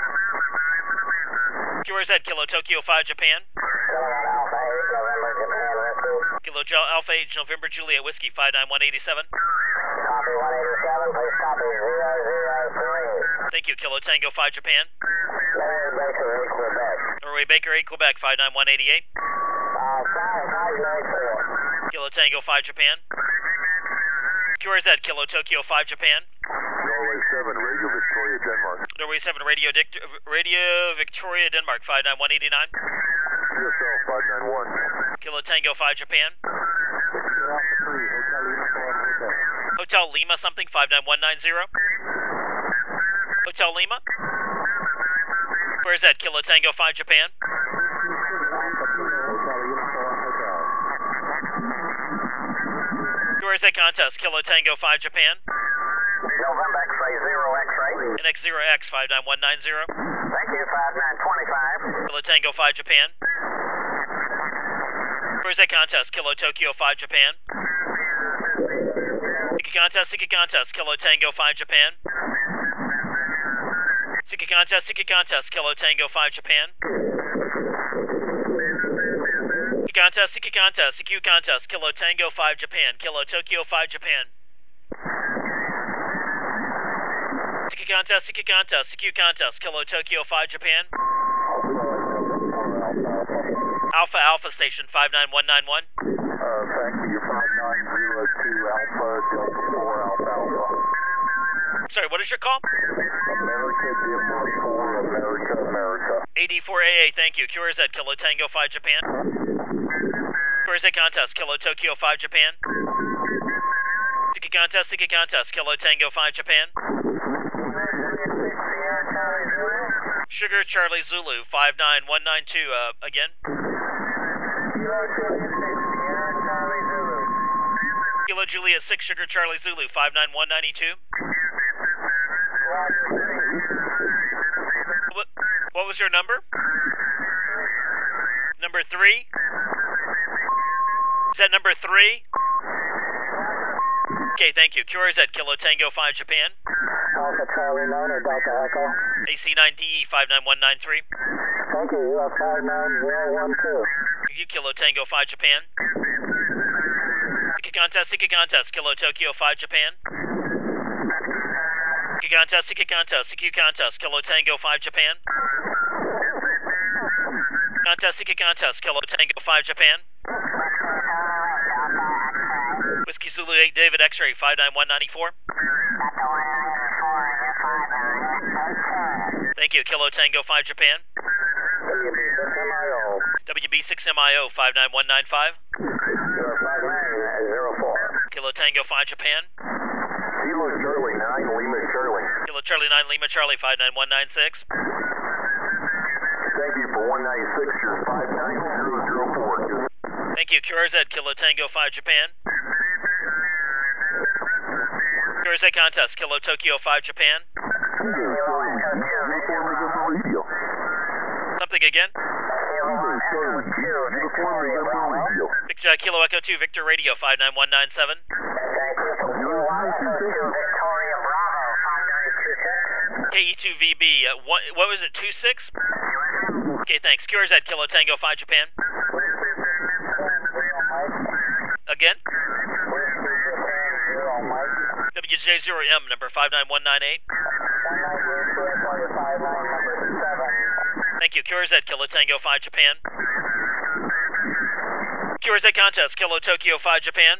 Q R Z, Kilo Tokyo five Japan. Kilo J Alpha H November Juliet Whiskey five nine one eight seven. Copy one eighty-seven, please copy zero zero three. Thank you, Kilo Tango five Japan. Norway Baker eight, Quebec. Norway Baker eight Quebec five nine one eight eight. Uh, five nine four. Kilo Tango five Japan. Q R Z, Kilo Tokyo five Japan. Norway seven, Radio Victoria, Denmark. Norway seven Radio Dict Radio Victoria Denmark five nine one eight nine. U S L five nine one. Kilo Tango five Japan. Alpha three, Hotel Uniform Hotel. Hotel Lima something five nine one nine zero. Hotel Lima. Where's that? Kilo Tango five Japan. Hotel Uniform Hotel. Where's that contest? Kilo Tango five Japan. November X-ray zero X-ray. N X zero X five nine one nine zero. Thank you, five nine twenty-five. Kilo Tango five Japan. Where's that contest? Kilo Tokyo five Japan. Sika contest, Sika contest, Kilo Tango five Japan. Sika contest, Sika contest, Kilo Tango five Japan. Sika contest, Sika contest, Q contest, Kilo Tango five Japan, Kilo Tokyo five Japan. Sika contest, Sika contest, Q contest, Kilo Tokyo five Japan. Alpha Alpha Station five nine one nine one. Uh, thank you, five nine zero two Alpha, Delta four Alpha Alpha. Sorry, what is your call? America, Delta four, America, America. A D four A A, thank you. Q R Z, Kilo Tango five Japan. Q R Z contest, Kilo Tokyo five Japan. Sika contest, Sika contest, Kilo Tango five Japan. Sugar Charlie Zulu five nine one nine two, uh, again. Kilo Juliet six Sugar Charlie Zulu five nine one nine two. What, what was your number? Number three? Is that number three? Okay, thank you. Q R Z, Kilo Tango five Japan. Alpha Charlie nine or Delta Echo. A C nine D E five nine one nine three. Thank you, U S five nine zero one two. Thank you, Kilo Tango five Japan. Sika contest, Sika contest, Kilo Tokyo five Japan. Sika contest, Sika contest, Q contest, Kilo Tango five Japan. Contest, Sika contest, Kilo Tango five Japan. Whiskey Zulu eight David X-ray five nine one nine four. Thank you, Kilo Tango five Japan. W B six M I O. W B six M I O five nine one nine five. five nine zero four. Kilo Tango five Japan. Kilo Charlie nine, Lima Charlie. Kilo Charlie nine Lima Charlie five nine one nine six. Thank you for one nine six, your five nine zero zero four. Thank you, Q R Z, Kilo Tango five Japan. Q R Z contest, Kilo Tokyo five Japan. Something again? Victor, Kilo Echo two Victor Radio five nine one nine seven. K E two V B, uh, what, what was it, two six? Okay, thanks. Q R Z, Kilo Tango five Japan. again? Whiskey Japan zero, Mike. W J zero M, number five nine one nine eight. one nine zero two Echo five nine, number seven. Thank you. Q R Z, Kilo Tango five Japan. Q R Z contest, Kilo Tokyo five Japan.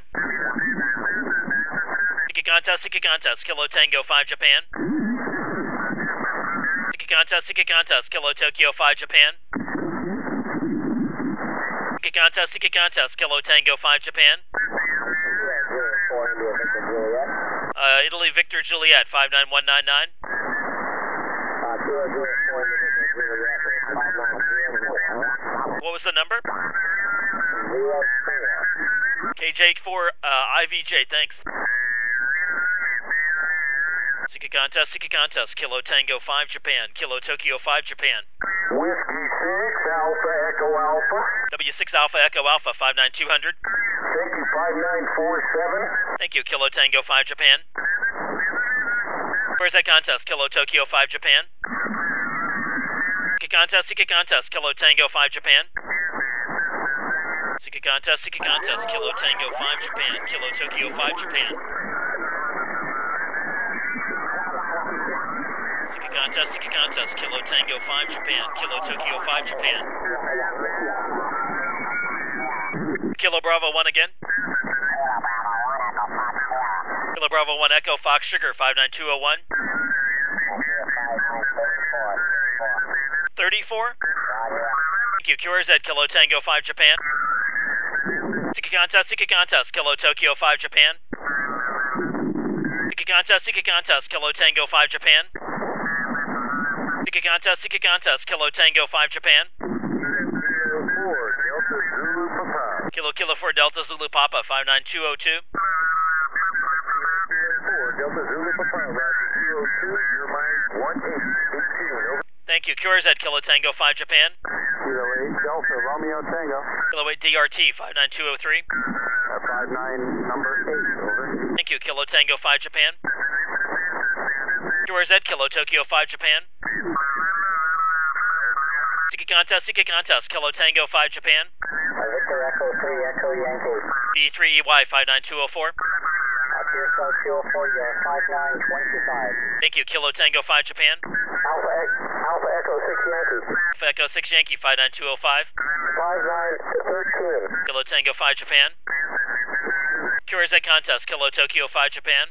Siki contest, Siki contest, Kilo Tango five Japan. Siki contest, Siki contest, Kilo Tokyo five Japan. Siki contest, Siki contest, Kilo Tango five Japan. four India Victor Juliet. Uh, Italy Victor Juliet five nine one nine nine. Uh, Kilo Juliet four India Victor Juliet five nine zero zero. What was the number? Zero four. K J four, uh, I V J, thanks. Siki contest, Siki contest, Kilo Tango five Japan, Kilo Tokyo five Japan. Whiskey six, Alpha Echo Alpha. W six Alpha Echo Alpha five nine two hundred. Thank you, five nine four seven. Thank you, Kilo Tango five Japan. Where's that contest, Kilo Tokyo five Japan? Siki contest, Siki contest, Kilo Tango five Japan. Siki contest, Siki contest, Kilo Tango five Japan, Kilo Tokyo five Japan. Siki contest, Siki contest, Kilo Tango five Japan, Kilo Tokyo five Japan. Kilo Bravo one again. Kilo Bravo one Echo Fox Sugar five nine two zero one. thirty-four? Thank you, Q R Z, Kilo Tango five Japan. Siki contest, Siki contest, Kilo Tokyo five Japan. Siki contest, Siki contest, Kilo Tango five Japan. Siki contest, Siki contest, Kilo Tango five Japan. Kilo Kilo four Delta Zulu Papa five nine two zero two. Delta Zulu Papa, Roger two oh two, your mind one eight eighteen, over. Thank you, Q R Z, Kilo Tango five Japan. Kilo eight, Delta, Romeo Tango. Kilo eight D R T five nine two zero three. Uh, five nine, number eight, over. Thank you, Kilo Tango five Japan. Q R Z, Kilo Tokyo five Japan. Siki contest, Siki contest, Kilo Tango five Japan. Victor Echo three Echo Yankee. D three E Y five nine two zero four. Curacao two oh four, you're five nine two five. Thank you, Kilo Tango five Japan. Alpha, Alpha Echo six Yankee. Alpha Echo six Yankee five nine two zero five. five nine one three. Kilo Tango five Japan. Q R Z contest, Kilo Tokyo five Japan.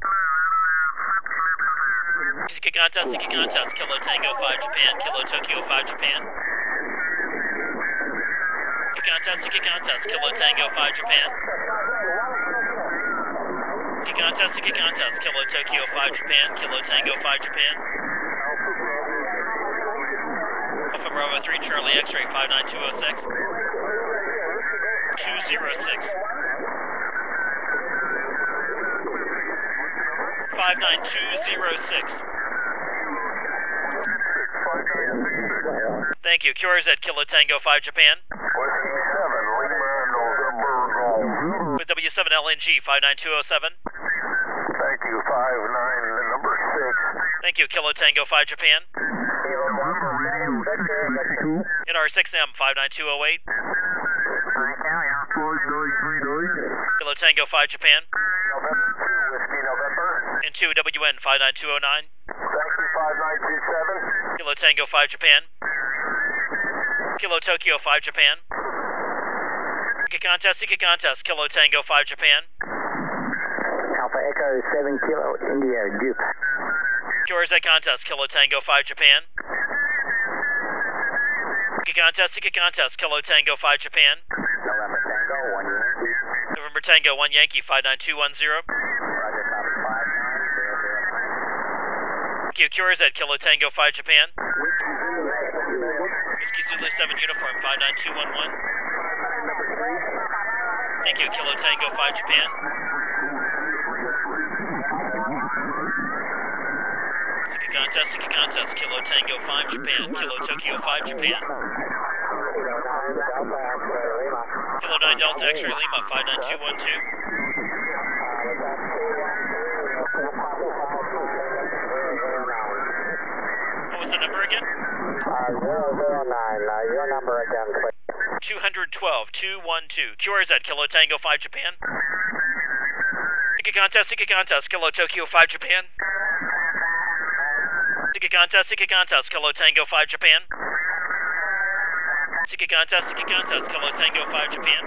Siki contest, Siki contest, Kilo Tango five Japan, Kilo Tokyo five Japan. Siki contest, Siki contest, Kilo Tango five Japan. Siki contest, Siki contest, Kilo Tokyo five Japan, Kilo Tango five Japan. Alpha Bravo three Charlie X-ray five nine two zero six. two zero six. five nine two zero six. Thank you. Q R Z, Kilo Tango five Japan. Whiskey seven, Lima, November, Golf. With W seven L N G five nine two zero seven. Thank you, five nine, number six. Thank you, Kilo Tango five Japan. Kilo Bravo, Medium Victor, Victor. N R six M five nine two zero eight. Kilo Tango five Japan. November two, Whiskey November. And two W N five nine two zero nine. Thank you, five nine two seven. Kilo Tango five Japan. Kilo Tokyo five Japan. Siki contest, Siki contest, Kilo Tango five Japan. Alpha Echo seven Kilo India Duke. Q R Z contest, Kilo Tango five Japan. Siki contest, Siki contest, Kilo Tango five Japan. November Tango one Yankee. November Tango one Yankee five nine two one zero. Roger, copy five nine zero zero nine. Thank you, Q R Z, Kilo Tango five Japan. Whiskey Zulu seven Uniform five nine two one one. Thank you, Kilo Tango five Japan. Siki contest, Siki contest, Kilo Tango five Japan, Kilo Tokyo five Japan. Kilo nine Delta X-ray Lima five nine two one two. What was the number again? Uh, zero zero nine, uh, your number again, please. two one two, two one two. Q R Z, Kilo Tango five Japan. Seeking contest, seeking contest, Kilo Tokyo five Japan. Seeking contest, seeking contest, Kilo Tango five Japan. Seeking contest, seeking contest, Kilo Tango five Japan.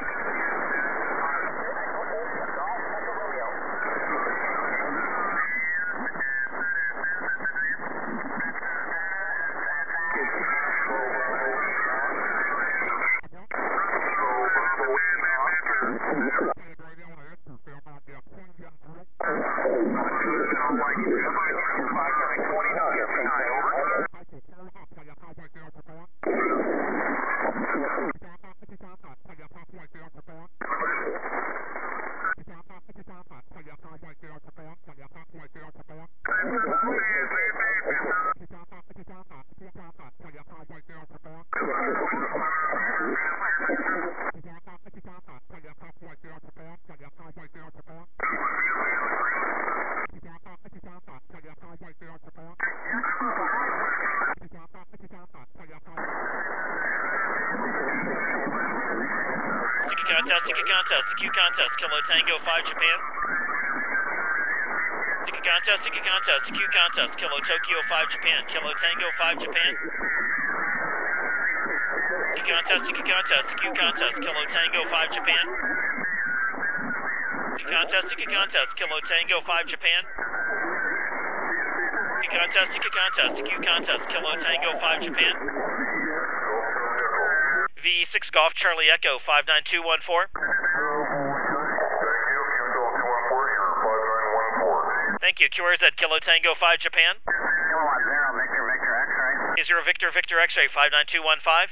Contest, ticket contest, Q contest, Kilo Tango five Japan. Ticket contest, ticket contest, Q contest, Kilo Tokyo five Japan, Kilo Tango five Japan. Ticket contest, ticket contest, Q contest, Kilo Tango five Japan. Ticket contest, ticket contest, Kilo Tango five Japan. Ticket contest, ticket contest, Q contest, Kilo Tango five Japan. V E six Golf Charlie Echo five nine two one four. Thank you. Q R Z Kilo Tango five Japan. Kilo one zero Victor Victor X-ray. Is zero Victor Victor X-ray five nine two one five.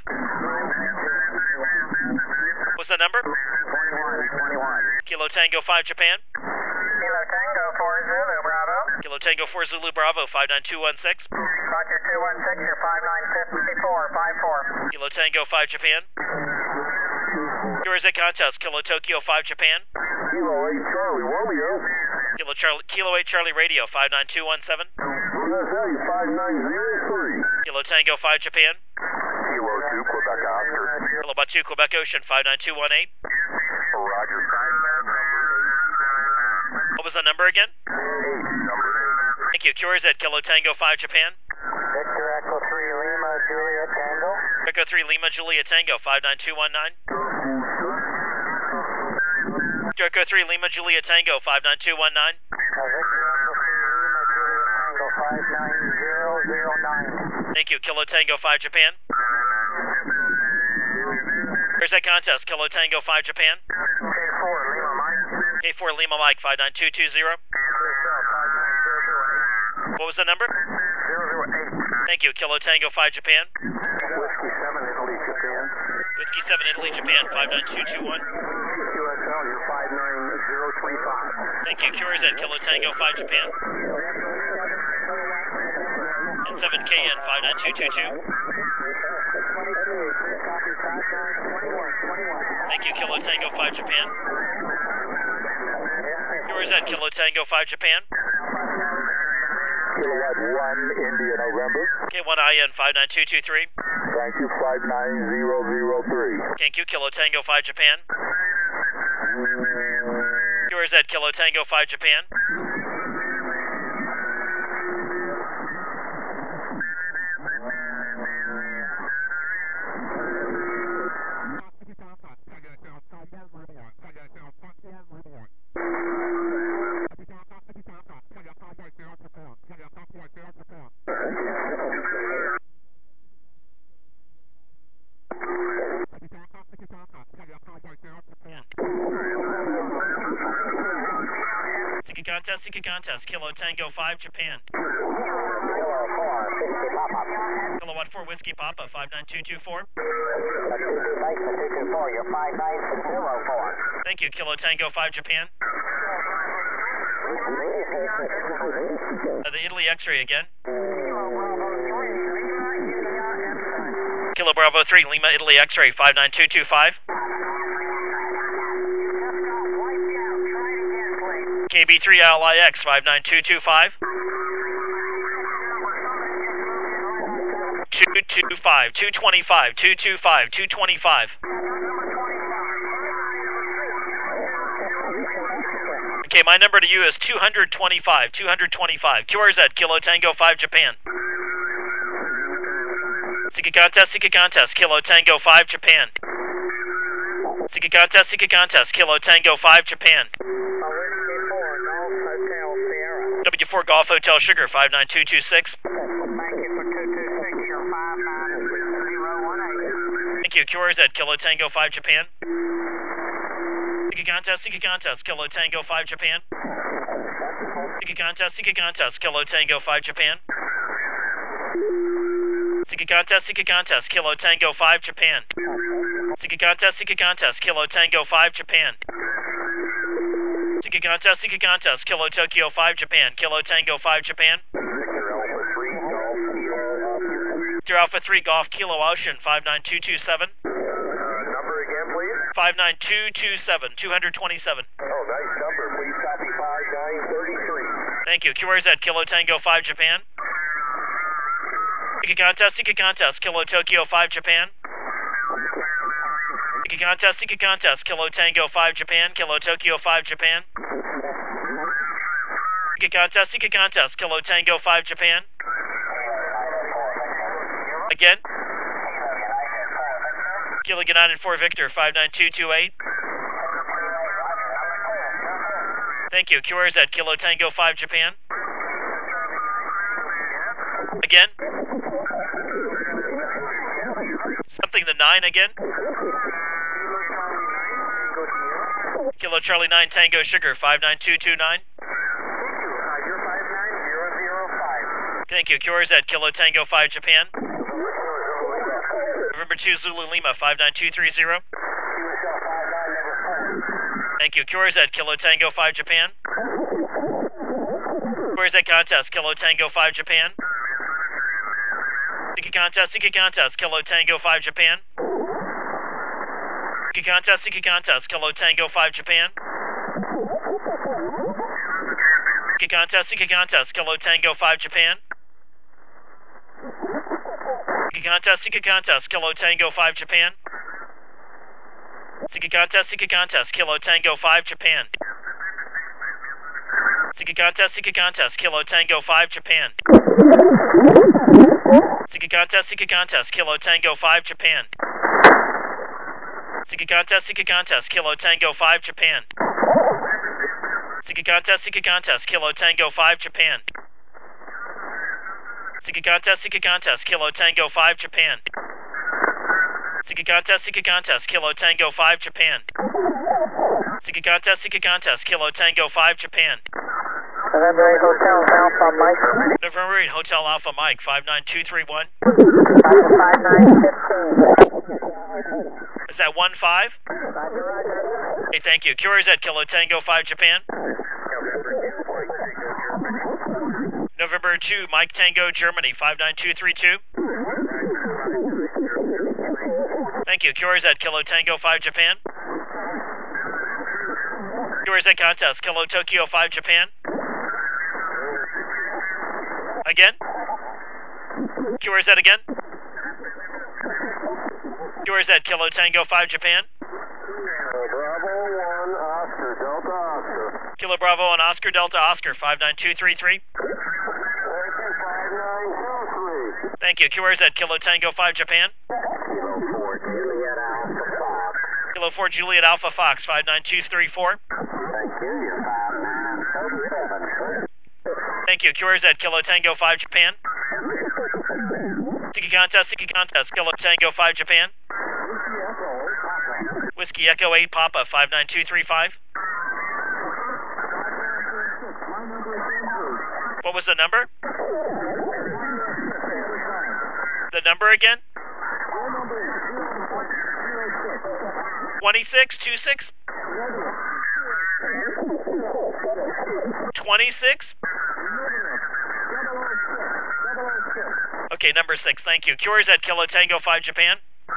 What's the number? twenty-one, twenty-one. Kilo Tango five Japan. Kilo Tango four Zulu Bravo. Kilo Tango four Zulu Bravo five nine two one six. Roger two one six, you're five nine four five four. Kilo Tango five Japan. Q R Z contest, Kilo Tokyo five Japan. Kilo eight Charlie Romeo. Kilo Charlie, Kilo eight Charlie Radio five nine two one seven. five nine zero three. Kilo Tango five Japan. Kilo two Quebec Oscar. Kilo Batu Quebec Ocean five nine two one eight. Roger, sign that number eight. What was the number again? Eight, number eight. Thank you. Q R Z Kilo Tango five Japan. Victor Echo three Lima Juliet Tango. Echo three Lima Juliet Tango five nine two one nine. Echo three Lima Juliet Tango five nine two one nine. Tango five nine zero zero nine. Thank you. Kilo Tango five Japan. Where's that contest? Kilo Tango five Japan. K four Lima Mike. K four Lima Mike five nine two two zero. What was the number? zero zero eight. Thank you. Kilo Tango five Japan. Whiskey seven Italy Japan. Whiskey seven Italy Japan five nine two two one. Q S L, you're five nine zero three five. Thank you. Q R Z Kilo Tango five Japan. And seven K N five nine two two two. Thank you. Kilo Tango five Japan. Q R Z Kilo Tango five Japan. Kilowatt one India November. K one I N five nine two two three. Thank you, five nine zero zero three. Thank you. Kilo Tango five Japan. Q R Z Kilo Tango five Japan. Ticket contest, ticket contest, Kilo Tango five Japan. Kilowatt four Whiskey Papa five nine two two four. You're five nine zero four. Thank you. Kilo Tango five Japan. Uh, the Italy X-ray again. Kilo Bravo three Lima Italy X-ray five nine two two five. K B three L I X five nine two two five. two two five, two twenty-five, two two five, two twenty-five. Okay, my number to you is two twenty-five, two twenty-five. Q R Z, Kilo Tango five, Japan. Seek a contest, seek a contest, Kilo Tango five, Japan. Seek a contest, seek a contest, Kilo Tango five, Japan. W four Golf Hotel Sugar, five nine two two six. Thank you for two two six, your five nine zero one eight. Thank you, Q R Z, Kilo Tango five, Japan. Seek a contest, seek a contest, Kilo Tango five, Japan. Seek a contest, seek a contest, Kilo Tango five, Japan. Seek a contest, seek a contest, Kilo Tango five, Japan. Seek a contest, seek a contest, Kilo Tango five, Japan. Seek a contest, seek a contest, Kilo Tokyo five, Japan. Kilo Tango five, Japan. Victor Alpha three Golf Kilo Ocean, five nine two two seven. Uh, number again, please? five nine two two seven, two twenty-seven. Oh, nice number. Please copy five nine thirty-three. Thank you. Q R Z, Kilo Tango five, Japan. Seek a contest, seek a contest, Kilo Tokyo five, Japan. Seek a contest, seek a contest, Kilo Tango five, Japan. Kilo Tokyo five, Japan. Seek a contest, seek a contest, Kilo Tango five, Japan. Again. Kilo United four Victor, five nine two two eight. Thank you. Q R Z, Kilo Tango five, Japan. Again. Something the nine again. Kilo Charlie nine Tango Sugar, five nine two two nine. Your five nine zero zero five. Thank you. Q R Z, Kilo Tango five, Japan. November two Zulu Lima, five nine two three zero. Thank you. Q R Z, Kilo Tango five, Japan. Q R Z contest, Kilo Tango five, Japan. Seek a contest, seek a contest, Kilo Tango five, Japan. Seek a contest, seek a contest, Kilo Tango five, Japan. Seek a contest, seek a contest, Kilo Tango five, Japan. Seek a contest, seek a contest, Kilo Tango five, Japan. Seek a contest, seek a contest, Kilo Tango five, Japan. Seek a contest, seek a contest, Kilo Tango five, Japan. Seek a contest, seek a contest, Kilo Tango five, Japan. Seek a contest, seek a contest, Kilo Tango five, Japan. Seek a contest, seek a contest, Kilo Tango five, Japan. Seek a contest, seek a contest, Kilo Tango five, Japan. Seek a contest, seek a contest, Kilo Tango five, Japan. Seek a contest, seek a contest, Kilo Tango five, Japan. November eight Hotel Alpha Mike. November eight Hotel Alpha Mike, five nine two three one. five nine one five. Is that one five? Okay, thank you. Q R Z, Kilo Tango five, Japan. November two Mike Tango Germany, five nine two three two. Thank you. Q R Z, Kilo Tango five, Japan. Q R Z contest, Kilo Tokyo five, Japan. Again? Q R Z again? Q R Z, Kilo Tango five, Japan. Bravo one Oscar Delta Oscar. Kilo Bravo and Oscar Delta Oscar, five nine two three three. five nine two three. Thank you. Q R Z, Kilo Tango five, Japan. Kilo four Juliet Alpha Fox. Kilo four Juliet Alpha Fox, five nine two three four. Thank you. Your five nine seven. Thank you. Q R Z, Kilo Tango five, Japan. Seek a contest, seek a contest, Kilo Tango five, Japan. Whiskey Echo eight Papa, five nine two three five. What was the number? The number again? twenty-six two six? twenty-six? Okay, number six, thank you. Q R Z, Kilo Tango five, Japan.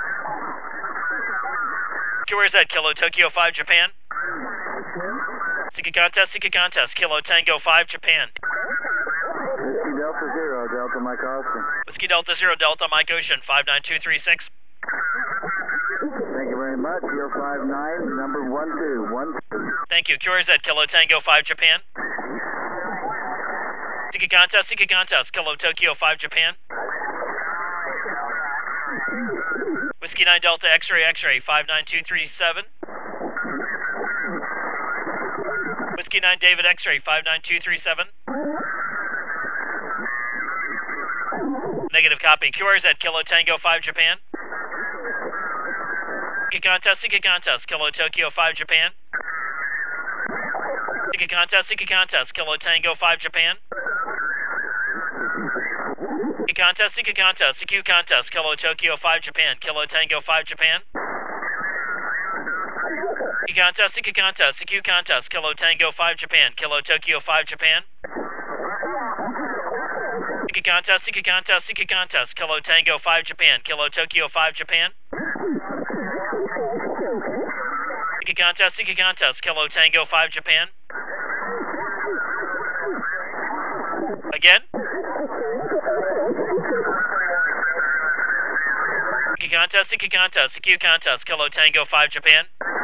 Q R Z, Kilo Tokyo five, Japan. Seek a contest, seek a contest, Kilo Tango five, Japan. Whiskey Delta Zero, Delta Mike Austin. Whiskey Delta Zero, Delta Mike Ocean, five nine two three six. Thank you very much. You're five nine, number one two one. Thank you. Q R Z, Kilo Tango five Japan. Seeking contest, seeking contest, Kilo Tokyo five Japan. Whiskey nine Delta X-ray X-ray five nine two three seven. Whiskey nine David X-ray five nine two three seven. Negative copy. Q R Z, Kilo Tango five Japan. Seeking contest, seeking contest, Kilo Tokyo five Japan. Seeking contest, seeking contest, Kilo Tango five Japan. Seeking contest, seeking contest, seeking contest, Kilo Tokyo five Japan, Kilo Tango five Japan. Seeking contest, seeking contest, seeking contest, Kilo Tango five Japan, Kilo Tokyo five Japan. Seeking contest, seeking contest, seeking contest, Kilo Tango five Japan, Kilo Tokyo five Japan. Seeking contest, seeking contest, Kilo Tango five Japan. Again. Seeking contest, seeking contest, seeking contest, Kilo Tango five Japan.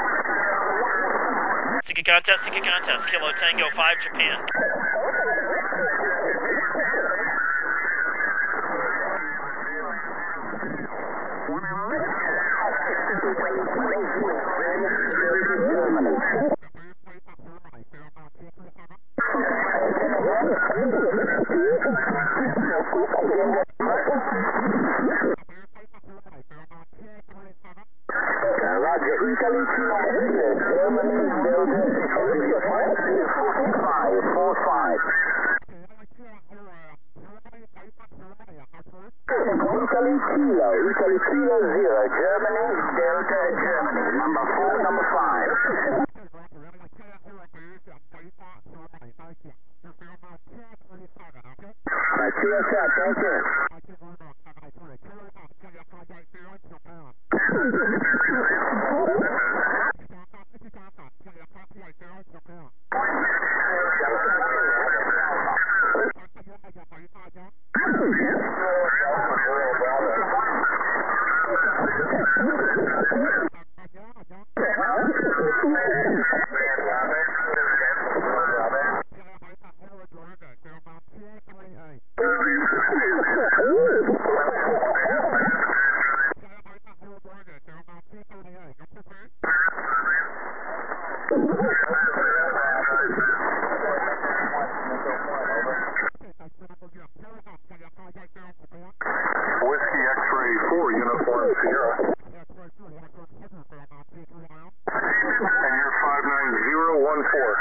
Seeking contest, seeking contest, Kilo Tango five Japan. Roger, Italy, Germany, Delta, five, four, five. Italy, Kilo, Italy, Kilo, zero, Germany, Delta, Germany, number four, number five. Right, cheers, sir, thank you. Whiskey X-ray four, Uniform Sierra. And you're five nine zero one four.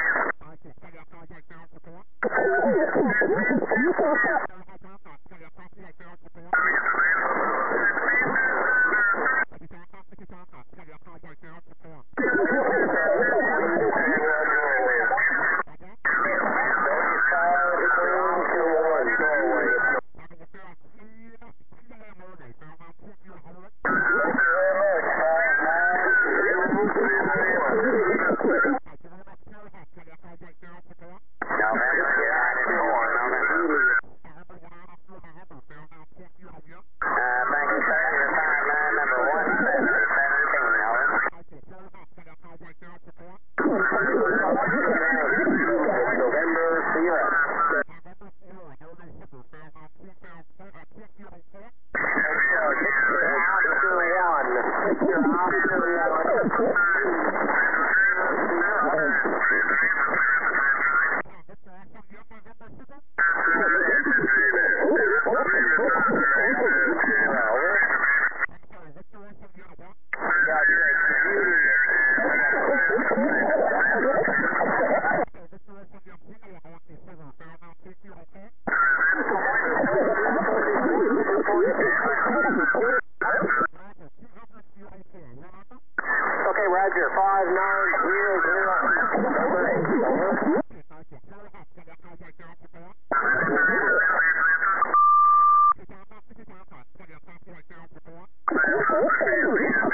Okay, Roger, five nine zero zero. Over.